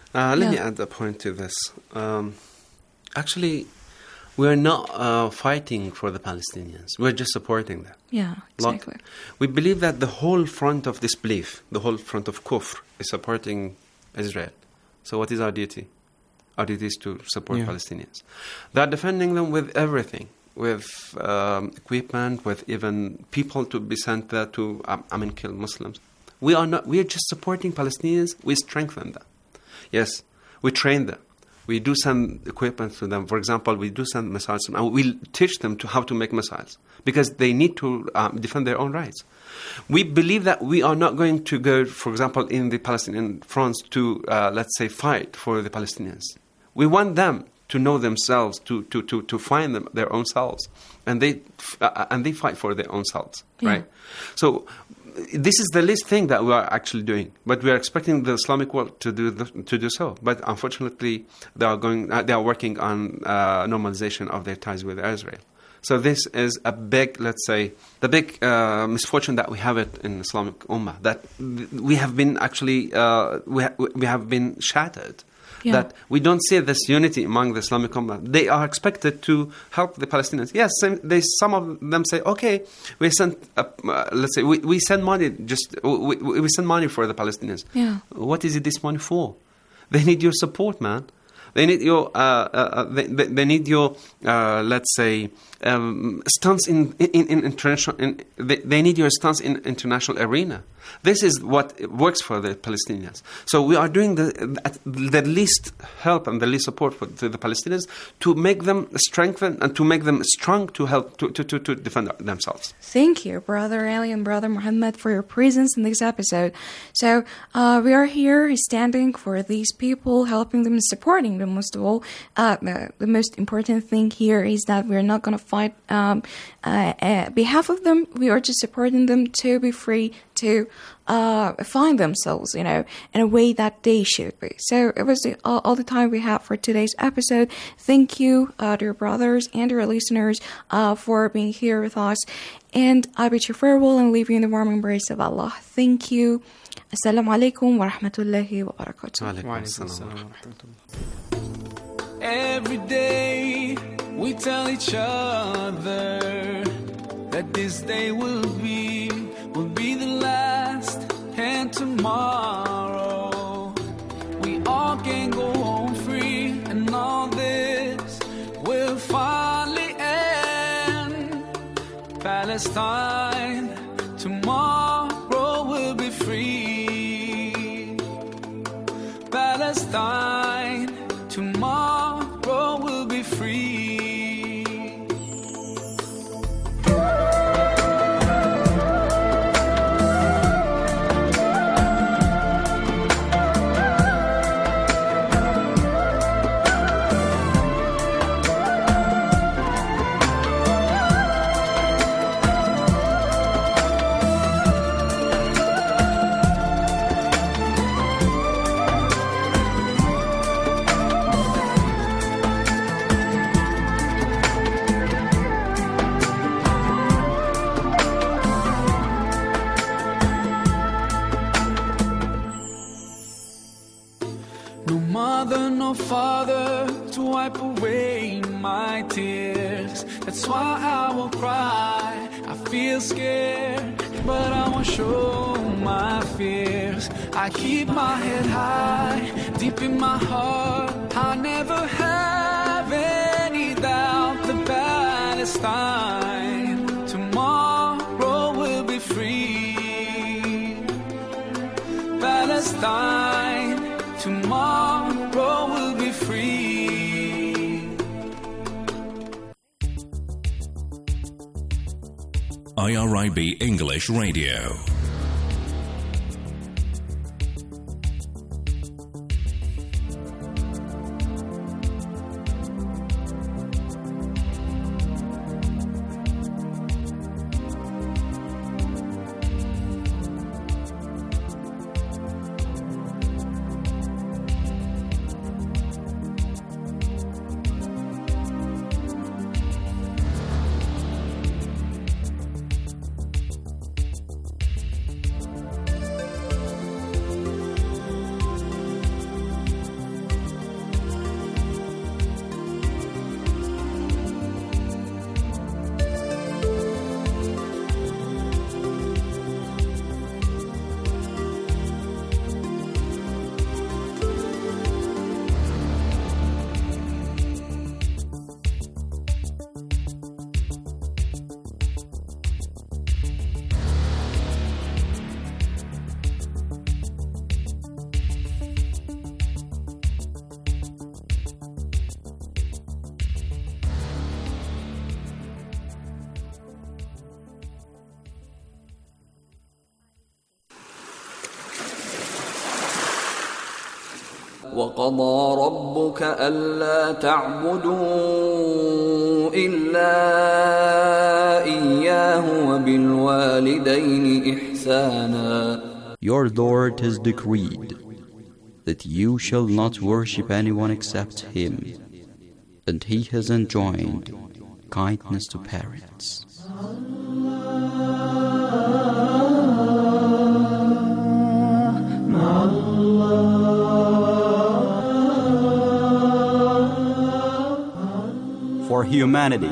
Uh, let Yeah. me add a point to this. Um, actually, we're not uh, fighting for the Palestinians. We're just supporting them. Yeah, Like, exactly. we believe that the whole front of disbelief, the whole front of kufr, is supporting Israel. So what is our duty? Our duty is to support Yeah. Palestinians. They're defending them with everything, with um, equipment, with even people to be sent there to, um, I mean, kill Muslims. We are not. We are just supporting Palestinians. We strengthen them. Yes, we train them. We do send equipment to them. For example, we do send missiles, and we teach them to how to make missiles because they need to um, defend their own rights. We believe that we are not going to go, for example, in the Palestinian fronts to, uh, let's say, fight for the Palestinians. We want them to know themselves, to to to, to find them their own selves, and they uh, and they fight for their own selves, Yeah. right? So this is the least thing that we are actually doing, but we are expecting the Islamic world to do the, to do so. But unfortunately, they are going. Uh, they are working on uh, normalization of their ties with Israel. So this is a big, let's say, the big uh, misfortune that we have it in Islamic Ummah, that we have been actually uh, we ha- we have been shattered. Yeah. That we don't see this unity among the Islamic Ummah. They are expected to help the Palestinians. Yes, some, they, some of them say, okay, we send, uh, uh, let's say, we, we send money, just we, we we send money for the Palestinians. Yeah. What is it this money for? They need your support, man. They need your, uh, uh, they, they they need your, uh, let's say, um, stance in in, in international. In, they, they need your stance in international arena. This is what works for the Palestinians. So we are doing the the least help and the least support for to the Palestinians to make them strengthen and to make them strong to help to to, to, to defend themselves. Thank you, Brother Ali and Brother Muhammad, for your presence in this episode. So uh, we are here standing for these people, helping them, supporting them most of all. Uh, the, the most important thing here is that we're not going to fight um, uh, uh, behalf of them. We are just supporting them to be free to uh, find themselves, you know, in a way that they should be. So it was all, all the time we have for today's episode. Thank you, uh, dear brothers and dear listeners, uh, for being here with us. And I bid you farewell and leave you in the warm embrace of Allah. Thank you. Assalamu alaikum wa rahmatullahi wa barakatuh. Every day we tell each other that this day will be will be the last, and tomorrow we all can go home free, and all this will finally end. Palestine, tomorrow will be free. Palestine, tomorrow will be free. No mother, no father to wipe away my tears. That's why I will cry. I feel scared, but I won't show my fears. I keep my head high, deep in my heart. I never have any doubt that Palestine tomorrow will be free. Palestine, tomorrow will be free. I R I B English Radio. وقضى ربك ألا تعبدوا إلا إياه وبالوالدين إحسانا. Your Lord has decreed that you shall not worship anyone except Him, and He has enjoined kindness to parents. For humanity,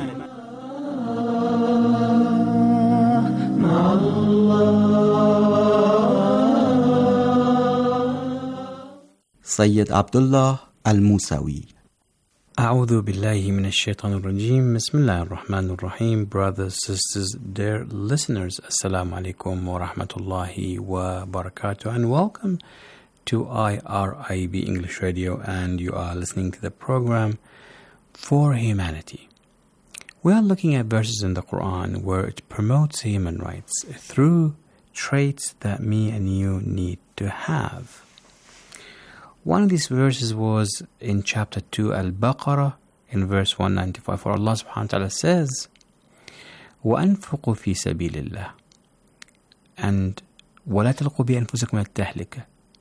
Sayyid Abdullah Al-Musawi. A'udhu billahi minash shaitanir rajim. Bismillahir rahmanir rahim. Brothers, sisters, dear listeners, assalamu alaikum wa rahmatullahi wa barakatuh, and welcome to I R I B English Radio, and you are listening to the program For Humanity. We are looking at verses in the Quran where it promotes human rights through traits that me and you need to have. One of these verses was in chapter two, Al-Baqarah, in verse one ninety-five, where Allah subhanahu wa ta'ala says, وَأَنفِقُوا فِي سَبِيلِ اللَّهِ, and وَلَا تَلْقُوا بِأَنفُسِكُمْ التَّهْلِكَةِ,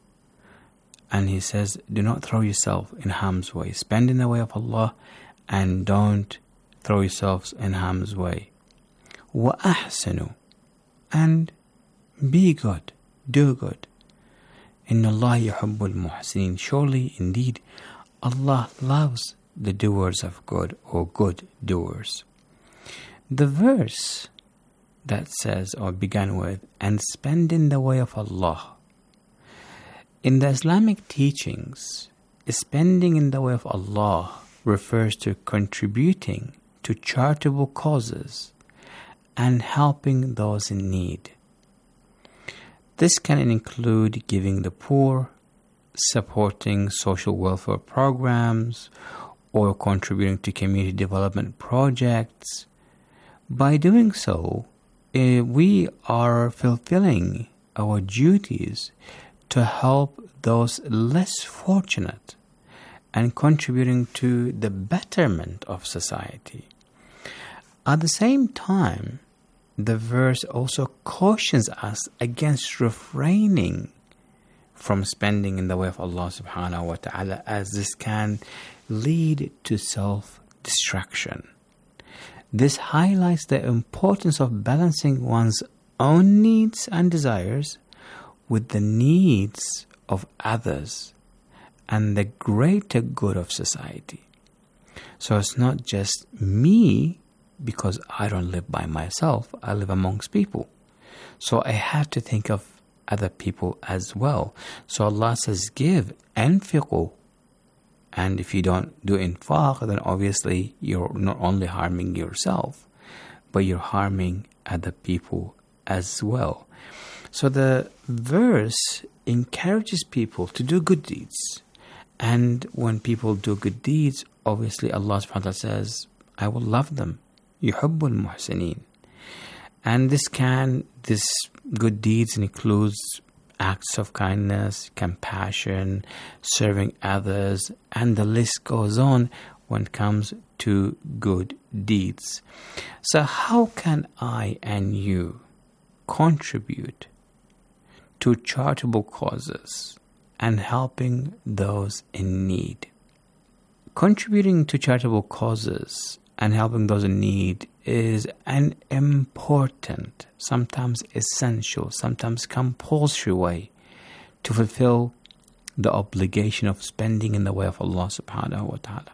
and He says, do not throw yourself in harm's way. Spend in the way of Allah and don't throw yourselves in harm's way. وَأَحْسِنُوا, and be good, do good. Inna Allah yuhibbul muhsinin. Surely, indeed, Allah loves the doers of good, or good doers. The verse that says, or began with, and spend in the way of Allah. In the Islamic teachings, spending in the way of Allah refers to contributing to charitable causes and helping those in need. This can include giving the poor, supporting social welfare programs, or contributing to community development projects. By doing so, uh, we are fulfilling our duties to help those less fortunate and contributing to the betterment of society. At the same time, the verse also cautions us against refraining from spending in the way of Allah subhanahu wa ta'ala, as this can lead to self-destruction. This highlights the importance of balancing one's own needs and desires with the needs of others and the greater good of society. So it's not just me, because I don't live by myself, I live amongst people. So I have to think of other people as well. So Allah says, give, anfiqu. And if you don't do infaq, then obviously you're not only harming yourself, but you're harming other people as well. So the verse encourages people to do good deeds. And when people do good deeds, obviously Allah subhanahu wa ta'ala says, I will love them. Yuhibbul muhsinin. And this can, this good deeds includes acts of kindness, compassion, serving others, and the list goes on when it comes to good deeds. So how can I and you contribute to charitable causes and helping those in need? Contributing to charitable causes and helping those in need is an important, sometimes essential, sometimes compulsory way to fulfill the obligation of spending in the way of Allah subhanahu wa ta'ala.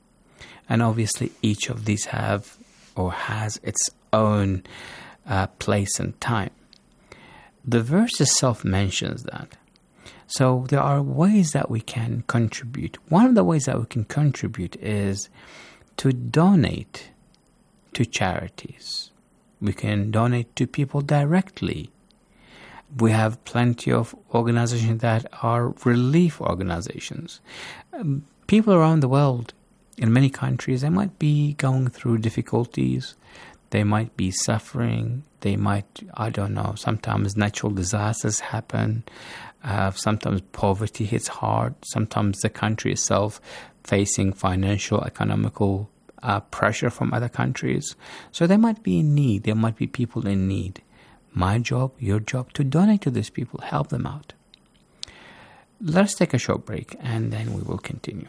And obviously each of these have or has its own uh, place and time. The verse itself mentions that. So there are ways that we can contribute. One of the ways that we can contribute is to donate to charities. We can donate to people directly. We have plenty of organizations that are relief organizations. Um, people around the world, in many countries, they might be going through difficulties. They might be suffering. They might, I don't know, sometimes natural disasters happen. Uh, sometimes poverty hits hard. Sometimes the country itself facing financial, economical uh, pressure from other countries. So they might be in need. There might be people in need. My job, your job, to donate to these people, help them out. Let's take a short break and then we will continue.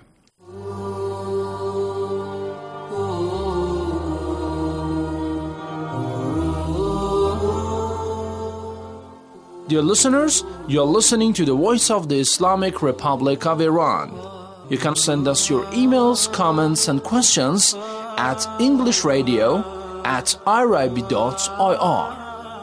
Dear listeners, you're listening to the Voice of the Islamic Republic of Iran. You can send us your emails, comments, and questions at englishradio at irib dot I R.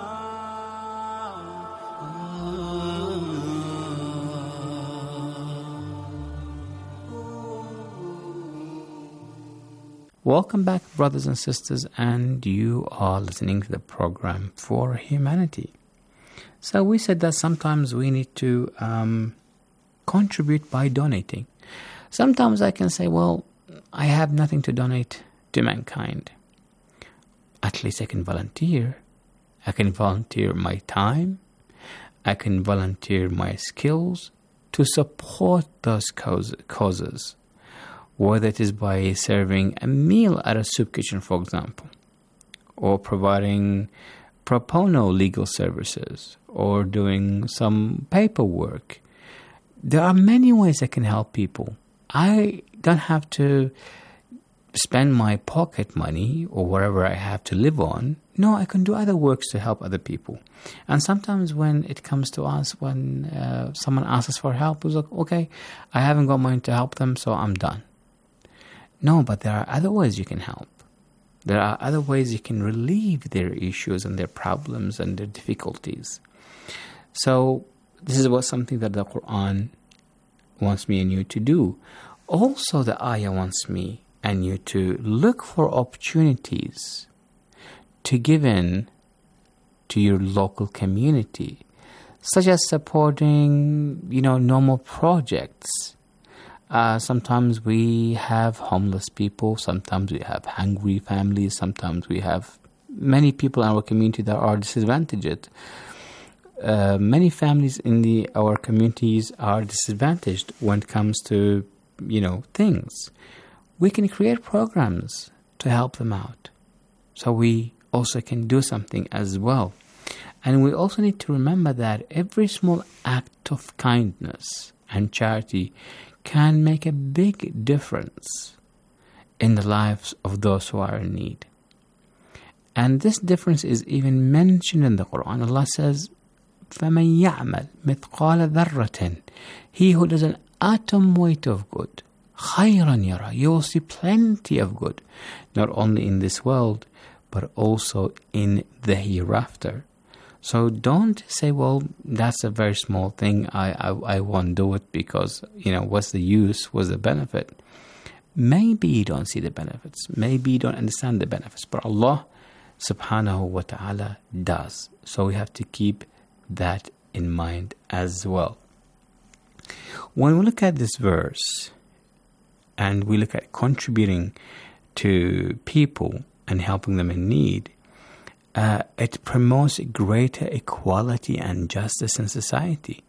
Welcome back, brothers and sisters, and you are listening to the program For Humanity. So we said that sometimes we need to um, contribute by donating. Sometimes I can say, well, I have nothing to donate to mankind. At least I can volunteer. I can volunteer my time. I can volunteer my skills to support those cause- causes. Whether it is by serving a meal at a soup kitchen, for example, or providing pro bono legal services, or doing some paperwork. There are many ways I can help people. I don't have to spend my pocket money or whatever I have to live on. No, I can do other works to help other people. And sometimes when it comes to us, when uh, someone asks us for help, it's like, okay, I haven't got money to help them, so I'm done. No, but there are other ways you can help. There are other ways you can relieve their issues and their problems and their difficulties. So this is what something that the Quran wants me and you to do. Also, the ayah wants me and you to look for opportunities to give in to your local community, such as supporting, you know, normal projects. Uh, sometimes we have homeless people, sometimes we have hungry families, sometimes we have many people in our community that are disadvantaged. Uh, many families in the our communities are disadvantaged when it comes to, you know, things. We can create programs to help them out. So we also can do something as well. And we also need to remember that every small act of kindness and charity can make a big difference in the lives of those who are in need. And this difference is even mentioned in the Quran. Allah says, فَمَنْ يَعْمَلْ مِثْقَالَ ذَرَّةٍ He who does an atom weight of good, خَيْرًا يَرَى You will see plenty of good, not only in this world, but also in the hereafter. So don't say, well, that's a very small thing, I, I, I won't do it because, you know, what's the use, what's the benefit? Maybe you don't see the benefits, maybe you don't understand the benefits, but Allah subhanahu wa ta'ala does. So we have to keep that in mind as well. When we look at this verse, and we look at contributing to people and helping them in need, Uh, it promotes greater equality and justice in society.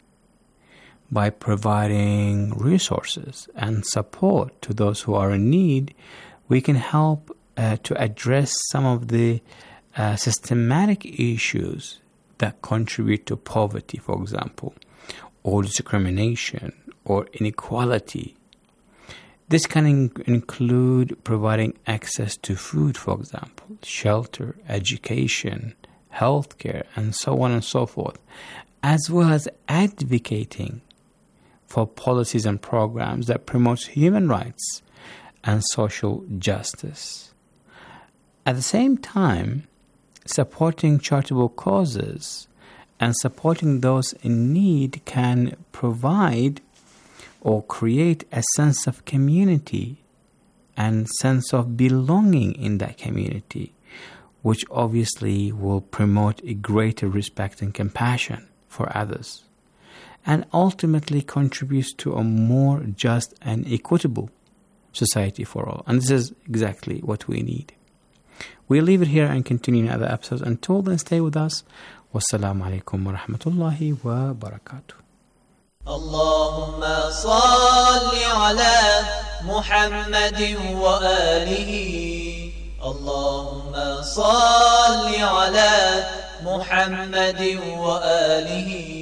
By providing resources and support to those who are in need, we can help uh, to address some of the uh, systematic issues that contribute to poverty, for example, or discrimination or inequality. This can in- include providing access to food, for example, shelter, education, healthcare, and so on and so forth, as well as advocating for policies and programs that promote human rights and social justice. At the same time, supporting charitable causes and supporting those in need can provide or create a sense of community and sense of belonging in that community, which obviously will promote a greater respect and compassion for others, and ultimately contributes to a more just and equitable society for all. And this is exactly what we need. We'll leave it here and continue in other episodes. Until then, stay with us. Wassalamu alaikum wa rahmatullahi wa barakatuh. اللهم صل على محمد وآله اللهم صل على محمد وآله.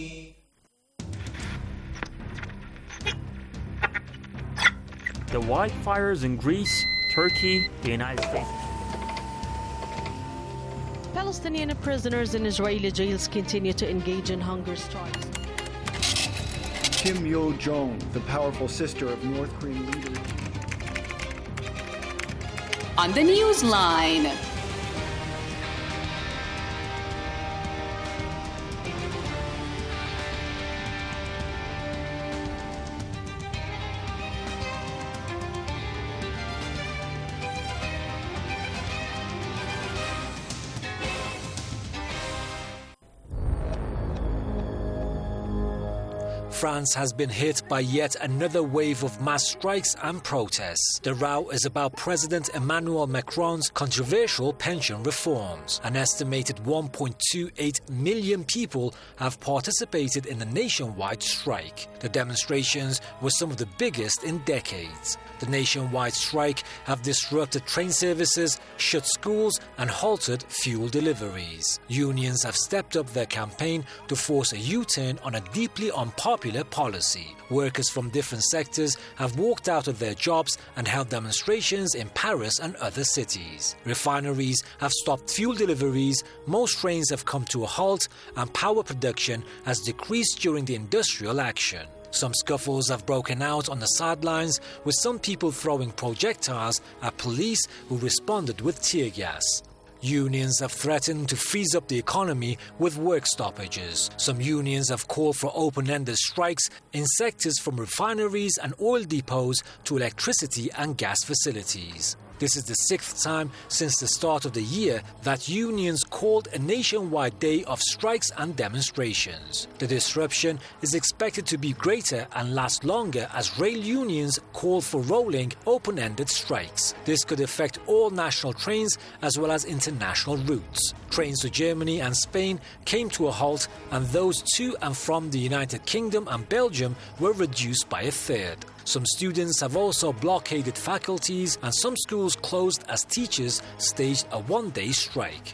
The wildfires in Greece, Turkey, the United States. Palestinian prisoners in Israeli jails continue to engage in hunger strikes. Kim Yo-jong, the powerful sister of North Korean leader. On the Newsline. France has been hit by yet another wave of mass strikes and protests. The row is about President Emmanuel Macron's controversial pension reforms. An estimated one point two eight million people have participated in the nationwide strike. The demonstrations were some of the biggest in decades. The nationwide strike have disrupted train services, shut schools and halted fuel deliveries. Unions have stepped up their campaign to force a U-turn on a deeply unpopular policy. Workers from different sectors have walked out of their jobs and held demonstrations in Paris and other cities. Refineries have stopped fuel deliveries, most trains have come to a halt, and power production has decreased during the industrial action. Some scuffles have broken out on the sidelines, with some people throwing projectiles at police who responded with tear gas. Unions have threatened to freeze up the economy with work stoppages. Some unions have called for open-ended strikes in sectors from refineries and oil depots to electricity and gas facilities. This is the sixth time since the start of the year that unions called a nationwide day of strikes and demonstrations. The disruption is expected to be greater and last longer as rail unions call for rolling, open-ended strikes. This could affect all national trains as well as international routes. Trains to Germany and Spain came to a halt, and those to and from the United Kingdom and Belgium were reduced by a third. Some students have also blockaded faculties, and some schools closed as teachers staged a one-day strike.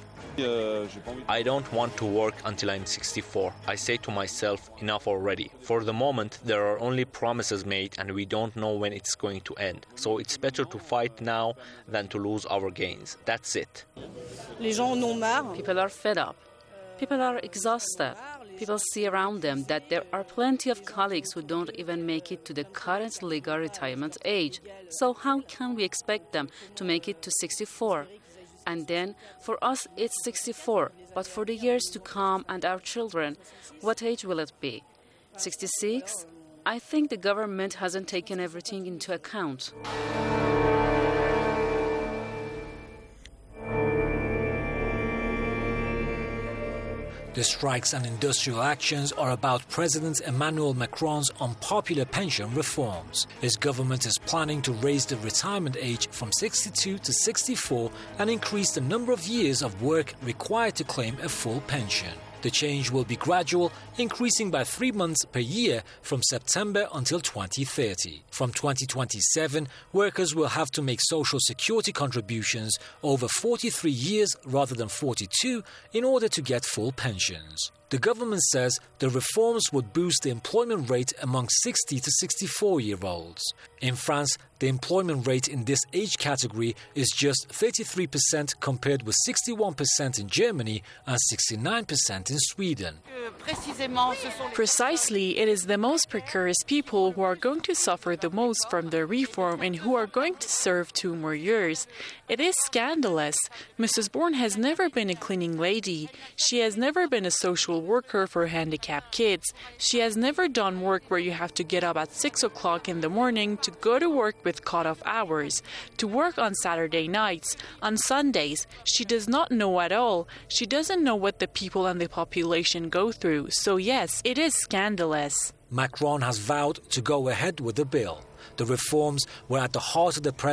I don't want to work until I'm sixty-four. I say to myself, enough already. For the moment, there are only promises made and we don't know when it's going to end. So it's better to fight now than to lose our gains. That's it. People are fed up. People are exhausted. People see around them that there are plenty of colleagues who don't even make it to the current legal retirement age. So how can we expect them to make it to sixty-four? And then, for us, it's sixty-four. But for the years to come and our children, what age will it be? sixty-six? I think the government hasn't taken everything into account. The strikes and industrial actions are about President Emmanuel Macron's unpopular pension reforms. His government is planning to raise the retirement age from sixty-two to sixty-four and increase the number of years of work required to claim a full pension. The change will be gradual, increasing by three months per year from September until twenty thirty. From twenty twenty-seven, workers will have to make social security contributions over forty-three years rather than forty-two in order to get full pensions. The government says the reforms would boost the employment rate among sixty to sixty-four-year-olds. In France, the employment rate in this age category is just thirty-three percent compared with sixty-one percent in Germany and sixty-nine percent in Sweden. Precisely, it is the most precarious people who are going to suffer the most from the reform and who are going to serve two more years. It is scandalous. Missus Bourne has never been a cleaning lady. She has never been a social worker for handicapped kids. She has never done work where you have to get up at six o'clock in the morning to go to work with cut-off hours, to work on Saturday nights, on Sundays. She does not know at all. She doesn't know what the people and the population go through. So yes, it is scandalous. Macron has vowed to go ahead with the bill. The reforms were at the heart of the president's